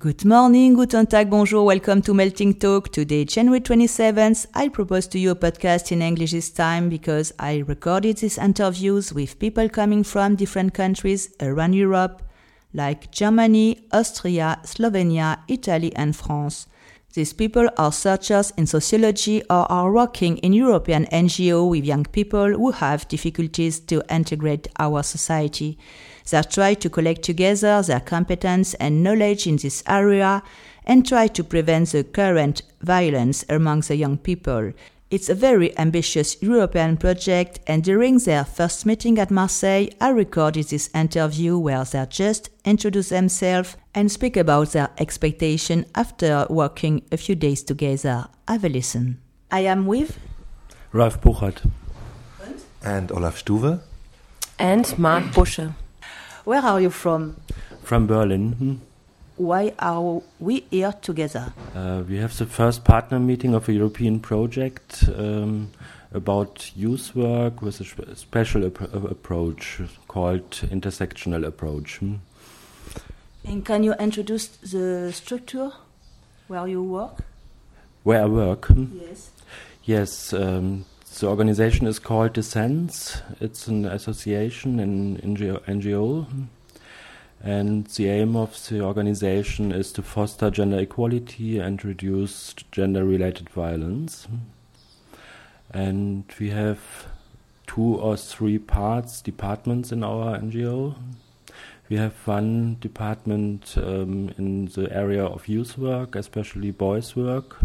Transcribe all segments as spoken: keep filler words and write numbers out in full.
Good morning, guten tag, bonjour, welcome to Melting Talk. Today, January twenty-seventh, I propose to you a podcast in English this time because I recorded these interviews with people coming from different countries around Europe, like Germany, Austria, Slovenia, Italy, and France. These people are researchers in sociology or are working in European N G O with young people who have difficulties to integrate our society. They try to collect together their competence and knowledge in this area and try to prevent the current violence among the young people. It's a very ambitious European project, and during their first meeting at Marseille, I recorded this interview where they just introduce themselves and speak about their expectation after working a few days together. Have a listen. I am with Ralf Buchert and Olaf Stuwe and Mark Busche. Where are you from? From Berlin. Hmm? Why are we here together? Uh, we have the first partner meeting of a European project um, about youth work with a sp- special ap- approach called intersectional approach. Hmm? And can you introduce the structure where you work? Where I work? Hmm? Yes. Yes. Um, the organization is called Descents. It's an association, an N G O. N G O. And the aim of the organization is to foster gender equality and reduce gender-related violence. And we have two or three parts, departments in our N G O. We have one department um, in the area of youth work, especially boys' work.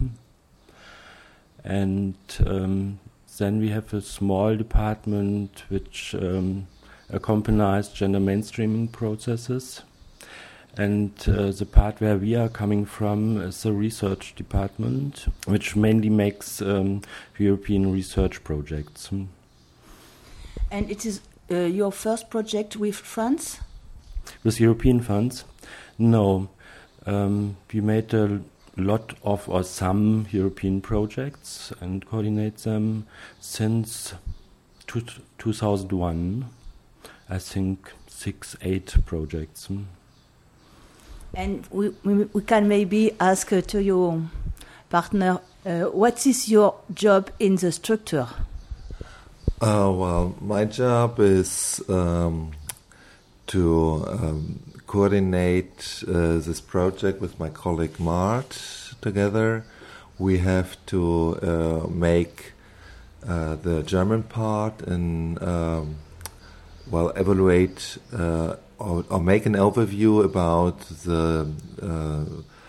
And um, then we have a small department which um, accompanies gender mainstreaming processes. And uh, the part where we are coming from is the research department, which mainly makes um, European research projects. And it is uh, your first project with France? With European funds? No. Um, we made a lot of or some European projects and coordinate them since two, two thousand one. I think six, eight projects. And we, we, we can maybe ask uh, to your partner, uh, what is your job in the structure? Uh, well, my job is um, to um, coordinate uh, this project with my colleague Mart together. We have to uh, make uh, the German part and um, well evaluate uh, or, or make an overview about the uh,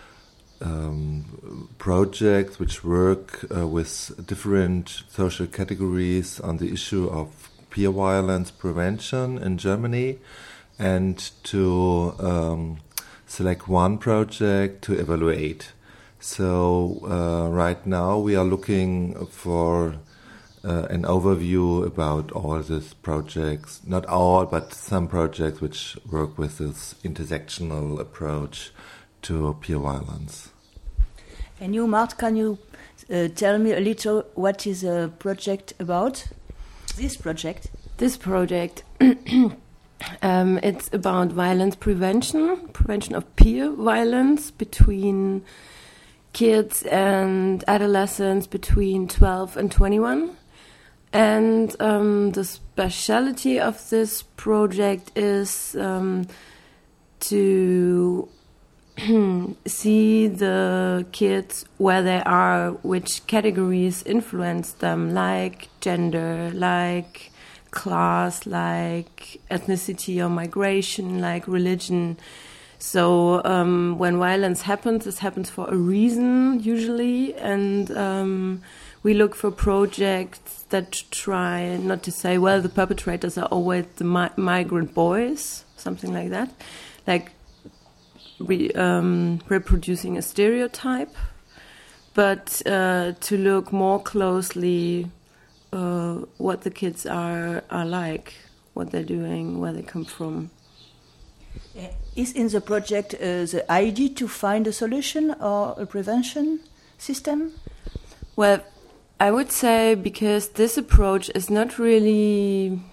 um, projects which work uh, with different social categories on the issue of peer violence prevention in Germany, and to um, select one project to evaluate. So uh, right now we are looking for uh, an overview about all these projects, not all, but some projects which work with this intersectional approach to peer violence. And you, Mart, can you uh, tell me a little what is a project about? This project? This project, um, it's about violence prevention, prevention of peer violence between kids and adolescents between twelve and twenty-one. And um, the speciality of this project is um, to see the kids where they are, which categories influence them, like gender, like class, like ethnicity or migration, like religion. So um, when violence happens, this happens for a reason usually, and um, we look for projects that try not to say, well, the perpetrators are always the mi- migrant boys, something like that, like re- um, reproducing a stereotype, but uh, to look more closely uh, what the kids are, are like, what they're doing, where they come from. Uh, is in the project uh, the idea to find a solution or a prevention system? Well, I would say because this approach is not really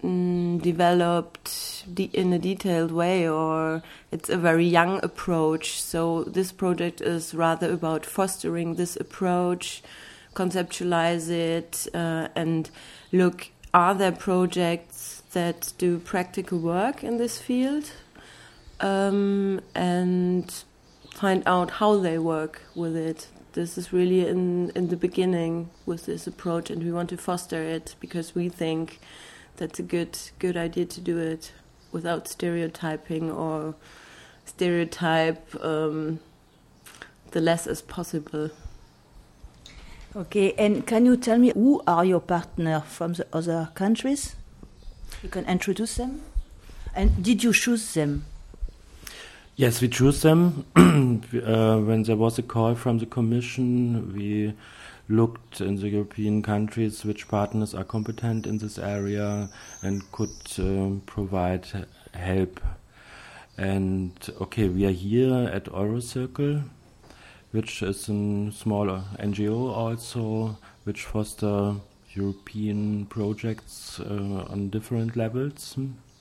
mm, developed de in a detailed way, or it's a very young approach. So this project is rather about fostering this approach, conceptualize it, uh, and look, are there projects that do practical work in this field, um, and find out how they work with it. This is really in, in the beginning with this approach, and we want to foster it because we think that's a good good idea to do it without stereotyping or stereotype um, the less as possible. Okay, and can you tell me who are your partners from the other countries? You can introduce them. And did you choose them? Yes, we choose them. uh, when there was a call from the Commission, we looked in the European countries which partners are competent in this area and could uh, provide help. And okay, we are here at Eurocircle, which is a small N G O also, which foster European projects uh, on different levels.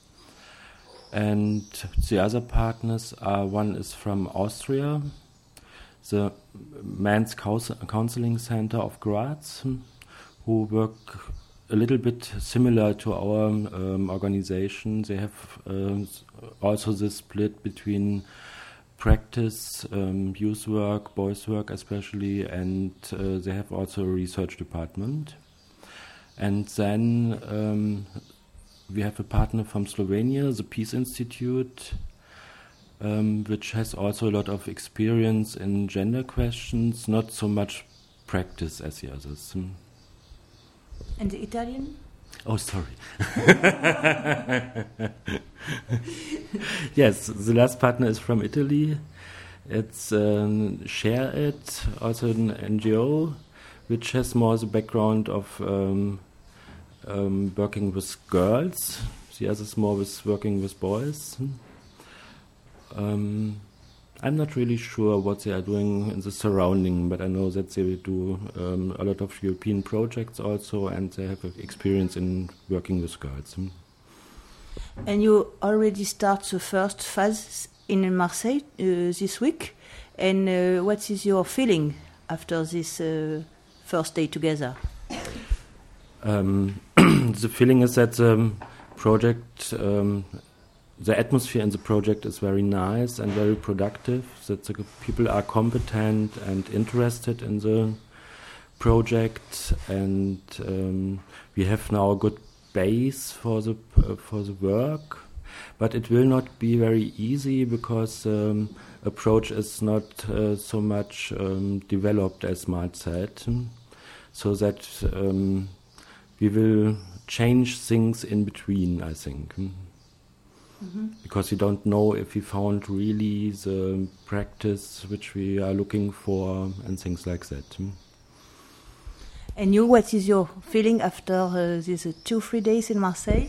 And the other partners are, one is from Austria, the Men's Counseling Center of Graz, who work a little bit similar to our um, organization. They have uh, also the split between practice, um, youth work, boys work especially, and uh, they have also a research department. And then um, we have a partner from Slovenia, the Peace Institute, um, which has also a lot of experience in gender questions, not so much practice as the others. And the Italian? Oh, sorry. Yes, the last partner is from Italy. It's um, Share It, also an N G O, which has more the background of um, um, working with girls. The others more with working with boys. Um, I'm not really sure what they are doing in the surrounding, but I know that they do um, a lot of European projects also, and they have experience in working with girls. And you already start the first phase in Marseille uh, this week. And uh, what is your feeling after this uh, first day together? Um, the feeling is that the project, um, the atmosphere in the project is very nice and very productive, that the people are competent and interested in the project, and um, we have now a good base for the uh, for the work, but it will not be very easy because um, approach is not uh, so much um, developed as Mart said, so that um, we will change things in between, I think. Mm-hmm. Because we don't know if we found really the practice which we are looking for and things like that. And you, what is your feeling after uh, these uh, two, three days in Marseille?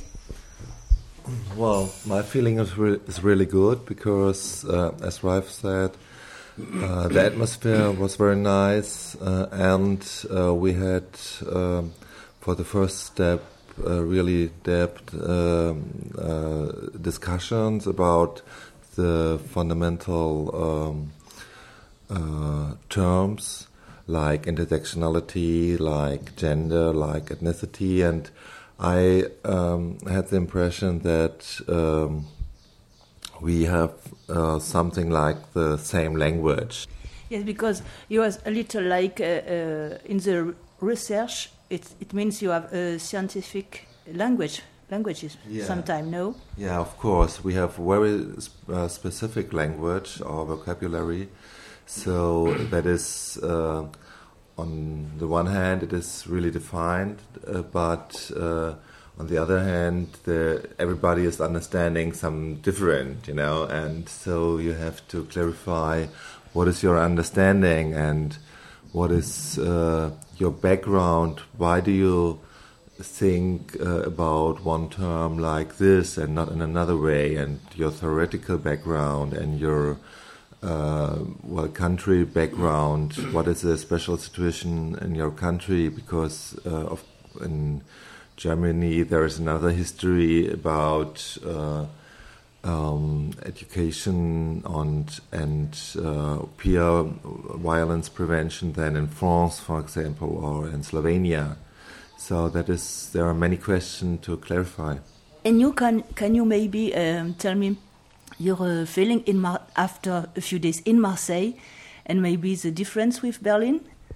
Well, my feeling is, re- is really good because, uh, as Ralph said, uh, the atmosphere was very nice, uh, and uh, we had, um, for the first step, uh, really depth um, uh, discussions about the fundamental um, uh, terms like intersectionality, like gender, like ethnicity, and I um, had the impression that um, we have uh, something like the same language. Yes, because you was a little like uh, uh, in the research, it, it means you have a scientific language, languages yeah. sometimes, no? Yeah, of course. We have very uh, specific language or vocabulary. So that is, uh, on the one hand, it is really defined, uh, but uh, on the other hand, the, everybody is understanding some different, you know, and so you have to clarify what is your understanding and what is uh, your background. Why do you think uh, about one term like this and not in another way, and your theoretical background and your Uh, well, country background. What is a special situation in your country because uh, of in Germany, there is another history about uh, um, education and, and uh, peer violence prevention than in France, for example, or in Slovenia. So that is, there are many questions to clarify. And you can can you maybe um, tell me your uh, feeling in Mar- after a few days in Marseille, and maybe the difference with Berlin?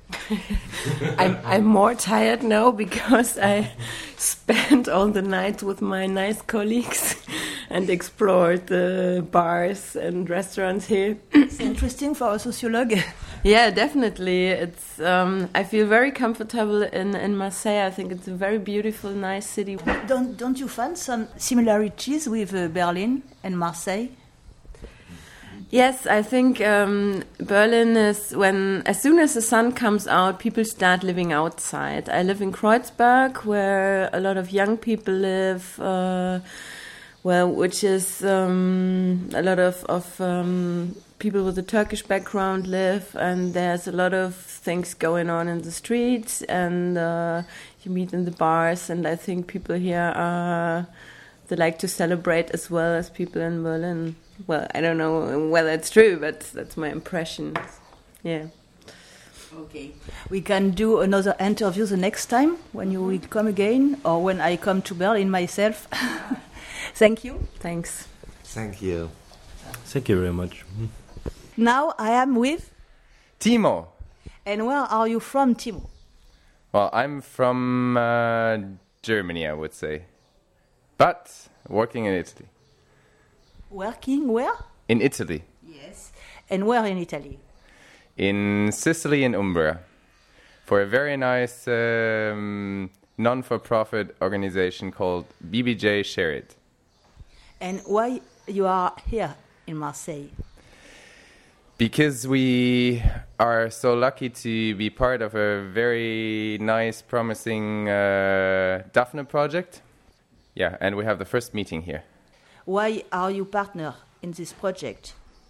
I'm I'm more tired now because I spent all the night with my nice colleagues and explored the bars and restaurants here. It's interesting for a sociologue. Yeah, definitely. It's um, I feel very comfortable in, in Marseille. I think it's a very beautiful, nice city. Don't don't you find some similarities with uh, Berlin and Marseille? Yes, I think um, Berlin is when, as soon as the sun comes out, people start living outside. I live in Kreuzberg, where a lot of young people live, uh, well, which is um, a lot of, of um, people with a Turkish background live, and there's a lot of things going on in the streets, and uh, you meet in the bars, and I think people here are, they like to celebrate as well as people in Berlin. Well, I don't know whether it's true, but that's my impression. Yeah. Okay. We can do another interview the next time when you will come again, or when I come to Berlin myself. Thank you. Thanks. Thank you. Thank you very much. Now I am with... Timo. And where are you from, Timo? Well, I'm from uh, Germany, I would say. But working in Italy. Working where? In Italy. Yes. And where in Italy? In Sicily and Umbria. For a very nice um, non-for-profit organization called B B J Share It. And why you are here in Marseille? Because we are so lucky to be part of a very nice, promising uh, Daphne project. Yeah, and we have the first meeting here. Why are you partner in this project?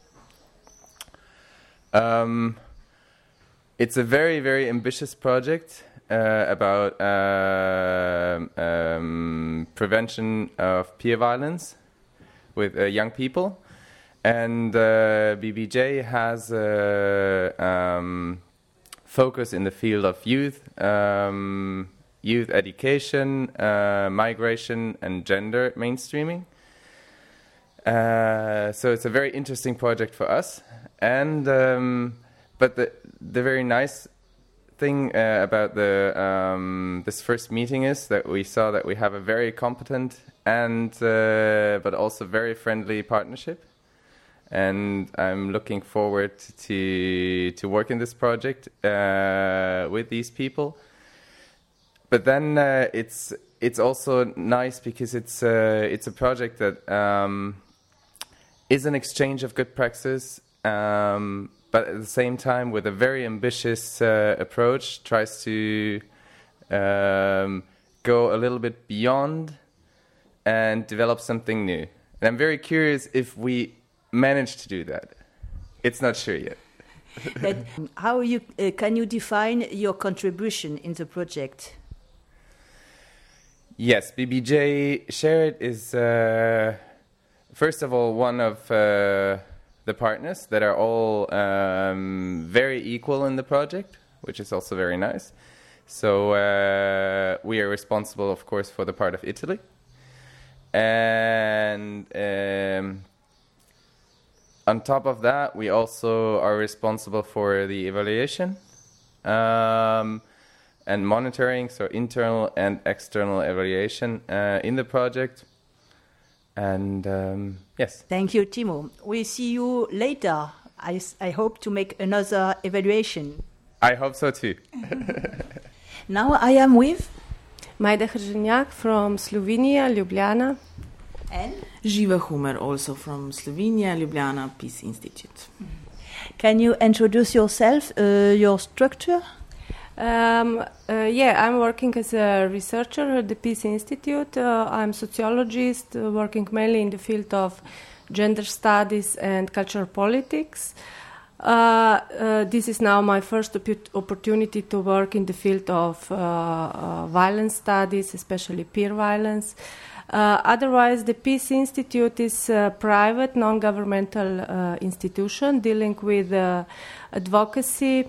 Um, it's a very, very ambitious project uh, about uh, um, prevention of peer violence with uh, young people. And uh, B B J has a um, focus in the field of youth, um, youth education, uh, migration, and gender mainstreaming. Uh, so it's a very interesting project for us, and um, but the the very nice thing uh, about the um, this first meeting is that we saw that we have a very competent and uh, but also very friendly partnership, and I'm looking forward to to work in this project uh, with these people. But then uh, it's it's also nice because it's uh, it's a project that. Um, is an exchange of good practice, um, but at the same time with a very ambitious uh, approach, tries to um, go a little bit beyond and develop something new. And I'm very curious if we manage to do that. It's not sure yet. That, how you uh, can you define your contribution in the project? Yes, B B J Share It is... Uh, First of all, one of uh, the partners that are all um, very equal in the project, which is also very nice. So uh, we are responsible, of course, for the part of Italy. And um, on top of that, we also are responsible for the evaluation um, and monitoring, so internal and external evaluation uh, in the project. And um, yes. Thank you, Timo. We see you later. I, I hope to make another evaluation. I hope so too. Now I am with Majda Hrženjak from Slovenia, Ljubljana. And Živa Humer, also from Slovenia, Ljubljana Peace Institute. Can you introduce yourself, uh, your structure? Um, uh, yeah, I'm working as a researcher at the Peace Institute. Uh, I'm a sociologist, uh, working mainly in the field of gender studies and cultural politics. Uh, uh, this is now my first op- opportunity to work in the field of uh, uh, violence studies, especially peer violence. Uh, otherwise, the Peace Institute is a private, non-governmental uh, institution dealing with uh, advocacy,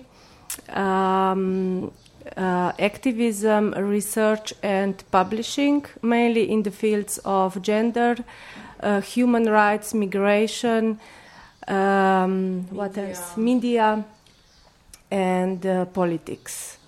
um, uh, activism, research, and publishing, mainly in the fields of gender, uh, human rights, migration, um, what Media. else? Media, and uh, politics.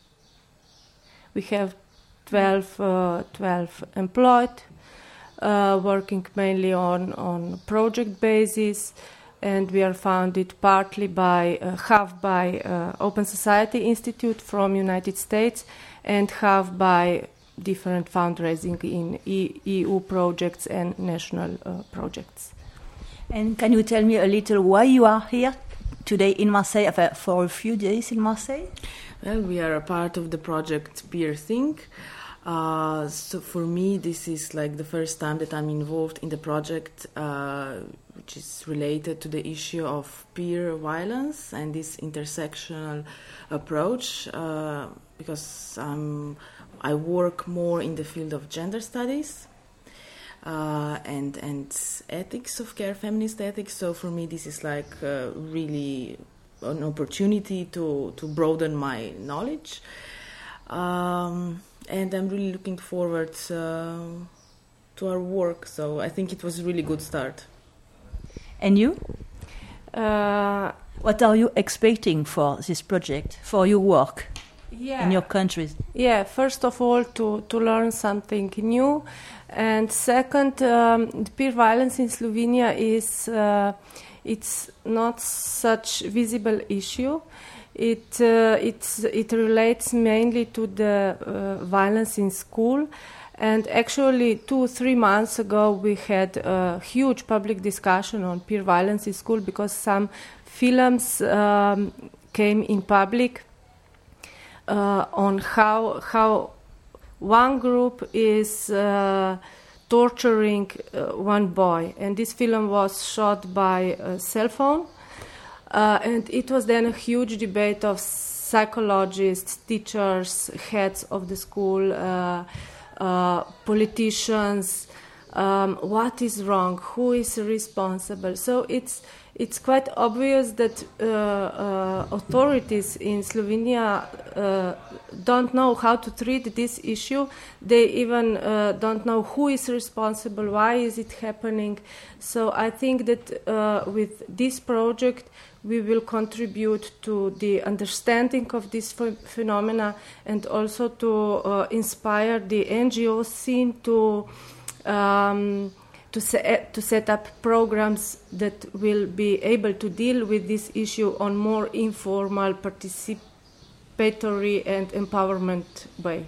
We have twelve, uh, twelve employed, uh, working mainly on, on project basis, and we are funded partly by, uh, half by uh, Open Society Institute from United States, and half by different fundraising in E U projects and national uh, projects. And can you tell me a little why you are here today in Marseille, uh, for a few days in Marseille? Well, we are a part of the project Peer Think. Uh, so for me, this is like the first time that I'm involved in the project, uh, which is related to the issue of peer violence and this intersectional approach, uh, because um, I work more in the field of gender studies uh, and and ethics of care, feminist ethics. So for me, this is like uh, really an opportunity to, to broaden my knowledge. Um, and I'm really looking forward uh, to our work. So I think it was a really good start. And you? Uh, What are you expecting for this project, for your work yeah. in your countries? Yeah, first of all, to, to learn something new. And second, um, the peer violence in Slovenia is uh, it's not such visible issue. It uh, it's, it relates mainly to the uh, violence in school. And actually, two, three months ago, we had a huge public discussion on peer violence in school because some films um, came in public uh, on how how one group is uh, torturing uh, one boy, and this film was shot by a cell phone, uh, and it was then a huge debate of psychologists, teachers, heads of the school, uh, uh, politicians. Um, what is wrong? Who is responsible? So it's it's quite obvious that uh, uh, authorities in Slovenia uh, don't know how to treat this issue. They even uh, don't know who is responsible, why is it happening. So I think that uh, with this project we will contribute to the understanding of this ph- phenomena and also to uh, inspire the N G O scene to um, to, se- to set up programs that will be able to deal with this issue on more informal, participatory and empowerment way.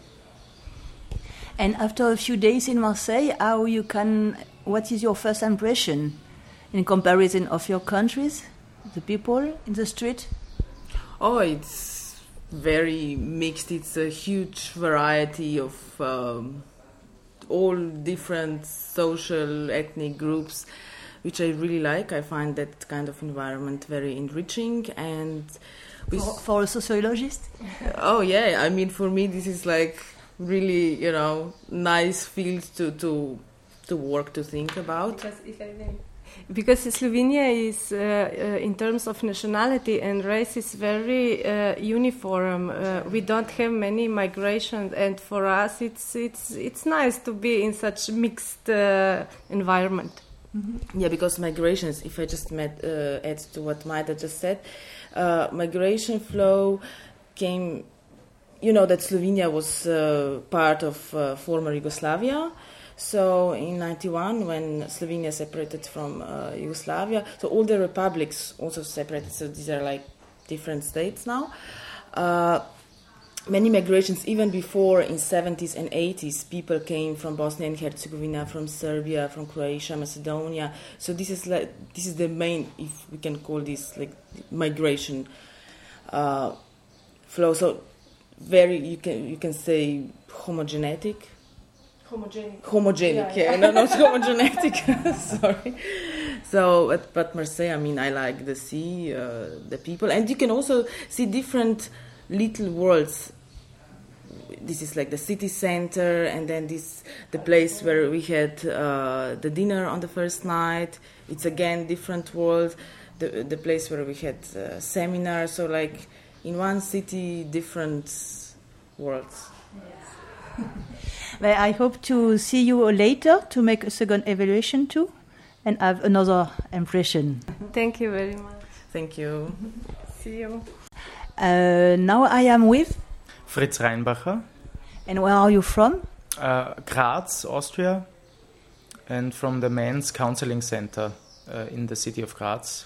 And after a few days in Marseille, how you can? What is your first impression in comparison of your countries, the people in the street? Oh, it's very mixed. It's a huge variety of um, all different social, ethnic groups, which I really like. I find that kind of environment very enriching. And with For, for a sociologist? oh yeah, I mean, for me this is like really, you know, nice field to to to work, to think about. Because, if I may, because Slovenia is, uh, uh, in terms of nationality and race, is very uh, uniform. Uh, we don't have many migration, and for us, it's it's it's nice to be in such mixed uh, environment. Yeah, because migrations, if I just met, uh, add to what Maida just said, uh, migration flow came, you know, that Slovenia was uh, part of uh, former Yugoslavia. So in ninety-one, when Slovenia separated from uh, Yugoslavia, so all the republics also separated, so these are like different states now. Uh, many migrations, even before in seventies and eighties, people came from Bosnia and Herzegovina, from Serbia, from Croatia, Macedonia. So this is like this is the main, if we can call this like migration uh, flow. So very, you can you can say homogenetic. Homogenic. Homogenic, Yeah, yeah, yeah. no, not homogenetic. Sorry. So, but, but Marseille, I mean, I like the sea, uh, the people, and you can also see different little worlds. This is like the city center, and then this the place where we had uh, the dinner on the first night. It's again different world. The the place where we had uh, seminar. So like in one city, different worlds. Yes. Well, I hope to see you later to make a second evaluation too, and have another impression. Thank you very much. Thank you. See you. Uh, now I am with. Fritz Reinbacher. And where are you from? Uh, Graz, Austria, and from the Men's Counseling Center uh, in the city of Graz.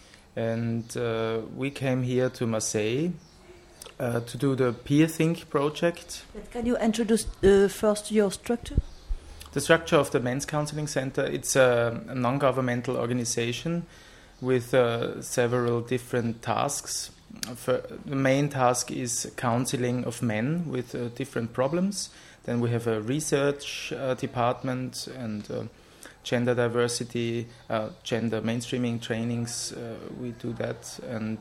And uh, we came here to Marseille uh, to do the Peer Think project. But can you introduce uh, first your structure? The structure of the Men's Counseling Center, it's a, a non-governmental organization with uh, several different tasks. For the main task is counseling of men with uh, different problems. Then we have a research uh, department and uh, gender diversity, uh, gender mainstreaming trainings. Uh, we do that, and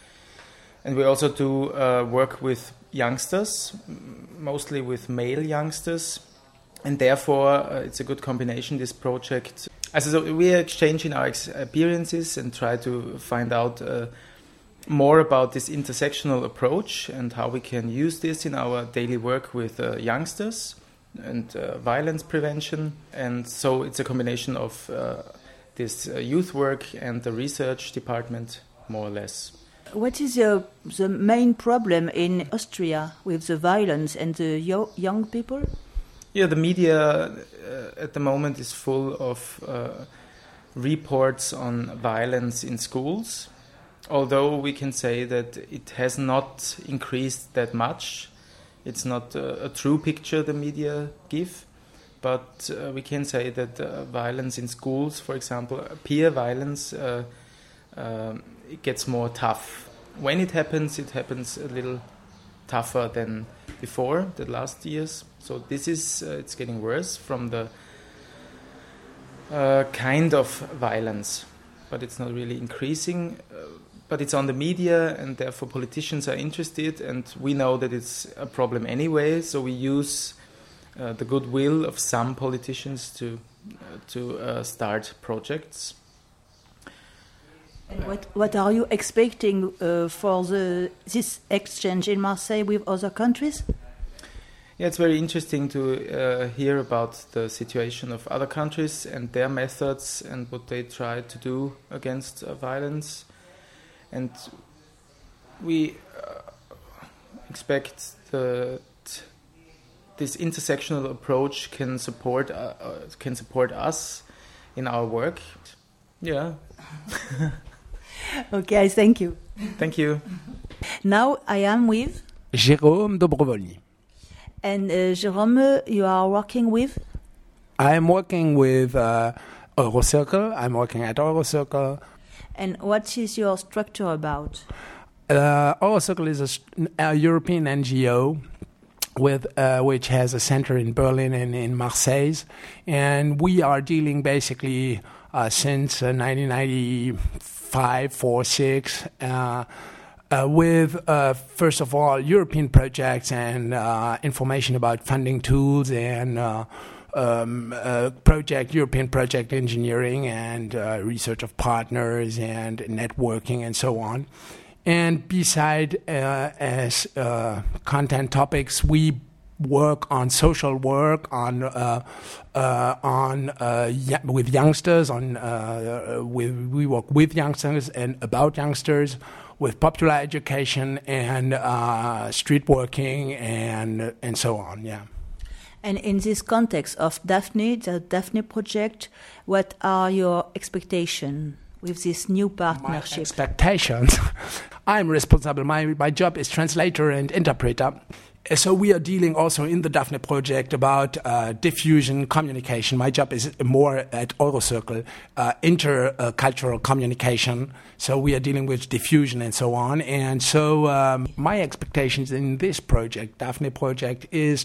and we also do uh, work with youngsters, mostly with male youngsters, and therefore uh, it's a good combination. This project, as so we are exchanging our experiences and try to find out. Uh, more about this intersectional approach and how we can use this in our daily work with uh, youngsters and uh, violence prevention. And so it's a combination of uh, this uh, youth work and the research department, more or less. What is the, the main problem in Austria with the violence and the yo- young people? Yeah, the media uh, at the moment is full of uh, reports on violence in schools. Although we can say that it has not increased that much. It's not a, a true picture the media give, but uh, we can say that uh, violence in schools, for example, peer violence, uh, uh, it gets more tough. When it happens, it happens a little tougher than before, the last years. So this is, uh, it's getting worse from the uh, kind of violence, but it's not really increasing. Uh, But it's on the media, and therefore politicians are interested, and we know that it's a problem anyway, so we use uh, the goodwill of some politicians to uh, to uh, start projects. And what, what are you expecting uh, for the this exchange in Marseille with other countries? Yeah, it's very interesting to uh, hear about the situation of other countries and their methods and what they try to do against uh, violence. And we uh, expect that this intersectional approach can support uh, uh, can support us in our work. Yeah. Okay, thank you. Thank you. Now I am with Jérôme Dobrovolny. And uh, Jérôme, you are working with? I'm working with uh, Eurocircle. I'm working at Eurocircle. And what is your structure about? Uh, Eurocircle is a, a European N G O with uh, which has a center in Berlin and in Marseille, and we are dealing basically uh, since uh, nineteen ninety-five, four, six, uh, uh, with uh, first of all European projects and uh, information about funding tools and. Uh, Um, uh, project, European project engineering and uh, research of partners and networking and so on. And beside uh, as uh, content topics, we work on social work, on uh, uh, on uh, y- with youngsters, on uh, with we work with youngsters and about youngsters, with popular education and uh, street working and and so on. Yeah. And in this context of Daphne, the Daphne project, what are your expectations with this new partnership? My expectations? I'm responsible. My, my job is translator and interpreter. So we are dealing also in the Daphne project about uh, diffusion communication. My job is more at Eurocircle, uh, intercultural communication. So we are dealing with diffusion and so on. And so um, my expectations in this project, Daphne project, is to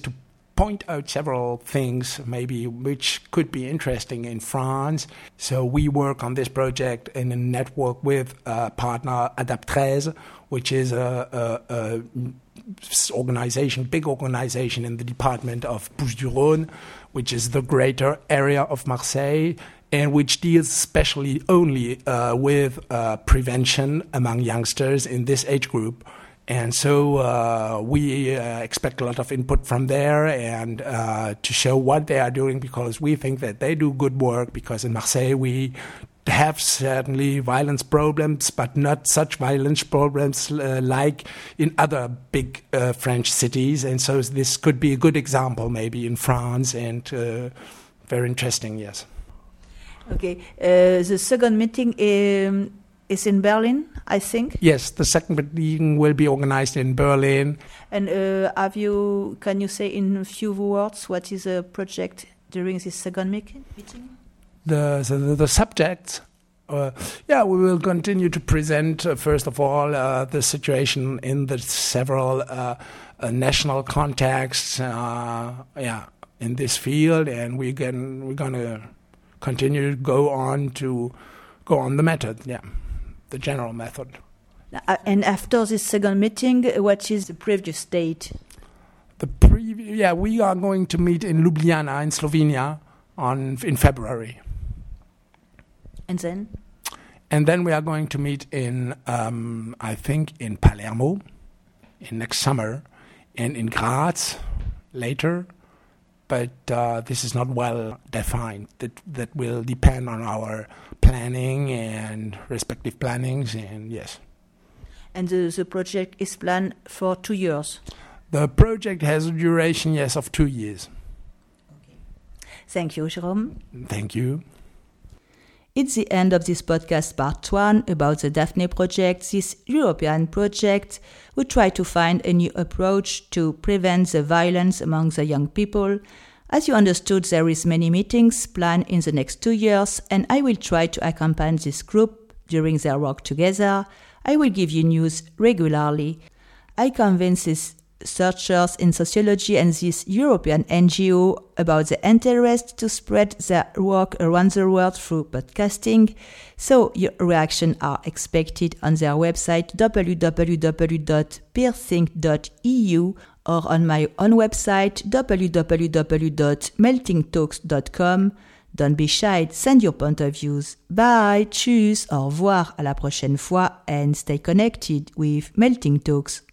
point out several things maybe which could be interesting in France. So we work on this project in a network with a partner Adaptrez, which is a, a, a organization, big organization in the department of Bouches-du-Rhône, which is the greater area of Marseille, and which deals especially only uh, with uh, prevention among youngsters in this age group. And so uh, we uh, expect a lot of input from there and uh, to show what they are doing, because we think that they do good work, because in Marseille we have certainly violence problems, but not such violence problems uh, like in other big uh, French cities. And so this could be a good example maybe in France, and uh, very interesting, yes. Okay, uh, the second meeting um, is in Berlin, I think. Yes, the second meeting will be organized in Berlin. And uh, have you? Can you say in a few words what is the project during this second meeting? The the, the subject. Uh, yeah, we will continue to present uh, first of all uh, the situation in the several uh, uh, national contexts. Uh, yeah, in this field, and we can we're gonna continue to go on to go on the method. Yeah. The general method. Uh, and after this second meeting, what is the previous date? The previous, yeah, we are going to meet in Ljubljana in Slovenia on in February. And then? And then we are going to meet in, um, I think, in Palermo in next summer, and in Graz later. But uh, this is not well defined. That that will depend on our planning and respective plannings, and yes. And the, the project is planned for two years? The project has a duration, yes, of two years. Okay. Thank you, Jérôme. Thank you. It's the end of this podcast part one about the Daphne project, this European project. We try to find a new approach to prevent the violence among the young people. As you understood, there is many meetings planned in the next two years, and I will try to accompany this group during their work together. I will give you news regularly. I convince these searchers in sociology and this European N G O about the interest to spread their work around the world through podcasting. So your reactions are expected on their website w w w dot peerthink dot e u or on my own website w w w dot melting talks dot com. Don't be shy, send your point of views. Bye, tschüss, au revoir, à la prochaine fois, and stay connected with Melting Talks.